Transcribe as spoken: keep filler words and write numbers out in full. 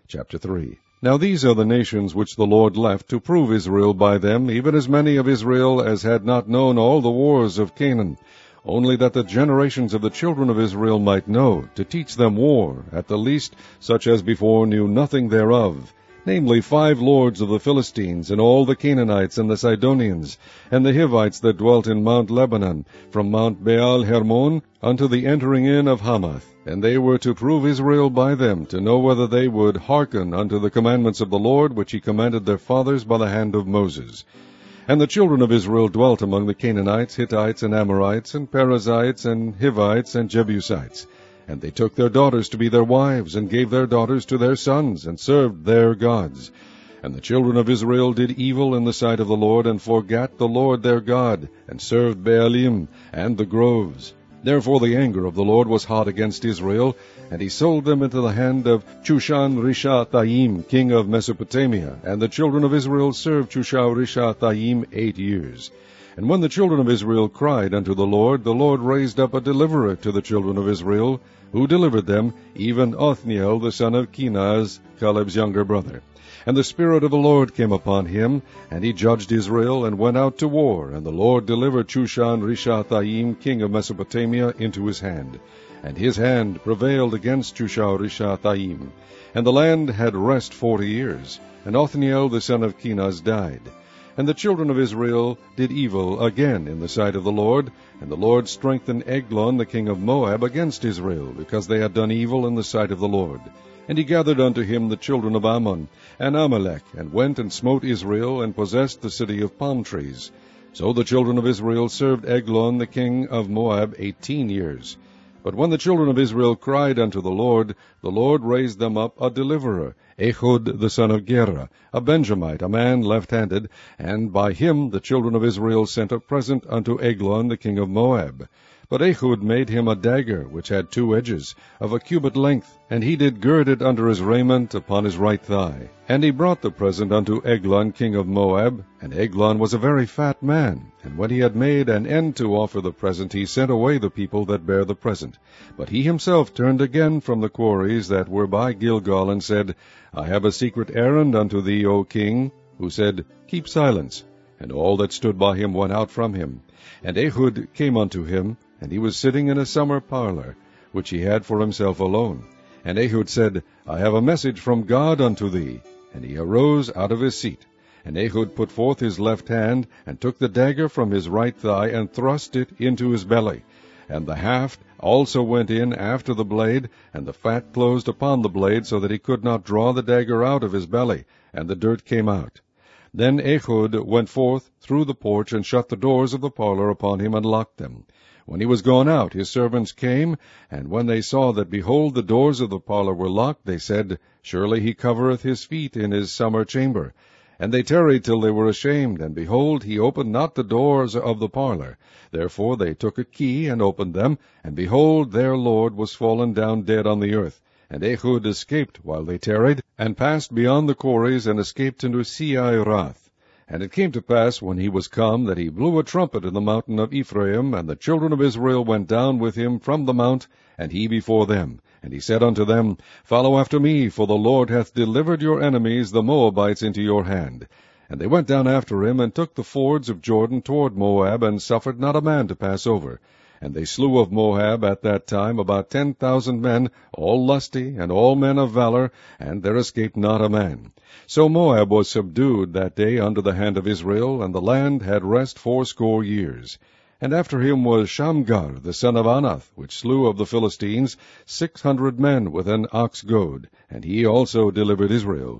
Chapter three. Now these are the nations which the Lord left to prove Israel by them, even as many of Israel as had not known all the wars of Canaan, only that the generations of the children of Israel might know, to teach them war, at the least such as before knew nothing thereof, namely five lords of the Philistines, and all the Canaanites, and the Sidonians, and the Hivites that dwelt in Mount Lebanon, from Mount Baal Hermon unto the entering in of Hamath. And they were to prove Israel by them, to know whether they would hearken unto the commandments of the Lord, which he commanded their fathers by the hand of Moses. And the children of Israel dwelt among the Canaanites, Hittites, and Amorites, and Perizzites, and Hivites, and Jebusites. And they took their daughters to be their wives, and gave their daughters to their sons, and served their gods. And the children of Israel did evil in the sight of the Lord, and forgat the Lord their God, and served Baalim and the groves. Therefore the anger of the Lord was hot against Israel, and he sold them into the hand of Chushan-Rishathaim, king of Mesopotamia. And the children of Israel served Chushan-Rishathaim eight years. And when the children of Israel cried unto the Lord, the Lord raised up a deliverer to the children of Israel, who delivered them, even Othniel the son of Kenaz, Caleb's younger brother. And the Spirit of the Lord came upon him, and he judged Israel, and went out to war. And the Lord delivered Chushan-Rishathaim, king of Mesopotamia, into his hand. And his hand prevailed against Chushan-Rishathaim. And the land had rest forty years. And Othniel the son of Kenaz died. And the children of Israel did evil again in the sight of the Lord. And the Lord strengthened Eglon the king of Moab against Israel, because they had done evil in the sight of the Lord. And he gathered unto him the children of Ammon and Amalek, and went and smote Israel, and possessed the city of palm trees. So the children of Israel served Eglon the king of Moab eighteen years. But when the children of Israel cried unto the Lord, the Lord raised them up a deliverer, Ehud the son of Gera, a Benjamite, a man left-handed, and by him the children of Israel sent a present unto Eglon the king of Moab. But Ehud made him a dagger, which had two edges, of a cubit length, and he did gird it under his raiment upon his right thigh. And he brought the present unto Eglon king of Moab. And Eglon was a very fat man. And when he had made an end to offer the present, he sent away the people that bare the present. But he himself turned again from the quarries that were by Gilgal, and said, I have a secret errand unto thee, O king. Who said, Keep silence. And all that stood by him went out from him. And Ehud came unto him, and he was sitting in a summer parlor, which he had for himself alone. And Ehud said, I have a message from God unto thee. And he arose out of his seat. And Ehud put forth his left hand, and took the dagger from his right thigh, and thrust it into his belly. And the haft also went in after the blade, and the fat closed upon the blade, so that he could not draw the dagger out of his belly, and the dirt came out. Then Ehud went forth through the porch, and shut the doors of the parlor upon him, and locked them. When he was gone out, his servants came, and when they saw that, behold, the doors of the parlor were locked, they said, Surely he covereth his feet in his summer chamber. And they tarried till they were ashamed, and behold, he opened not the doors of the parlor. Therefore they took a key, and opened them, and behold, their lord was fallen down dead on the earth. And Ehud escaped while they tarried, and passed beyond the quarries, and escaped into Seirath. And it came to pass, when he was come, that he blew a trumpet in the mountain of Ephraim, and the children of Israel went down with him from the mount, and he before them. And he said unto them, Follow after me, for the Lord hath delivered your enemies, the Moabites, into your hand. And they went down after him, and took the fords of Jordan toward Moab, and suffered not a man to pass over. And they slew of Moab at that time about ten thousand men, all lusty, and all men of valor, and there escaped not a man. So Moab was subdued that day under the hand of Israel, and the land had rest fourscore years. And after him was Shamgar the son of Anath, which slew of the Philistines six hundred men with an ox goad, and he also delivered Israel.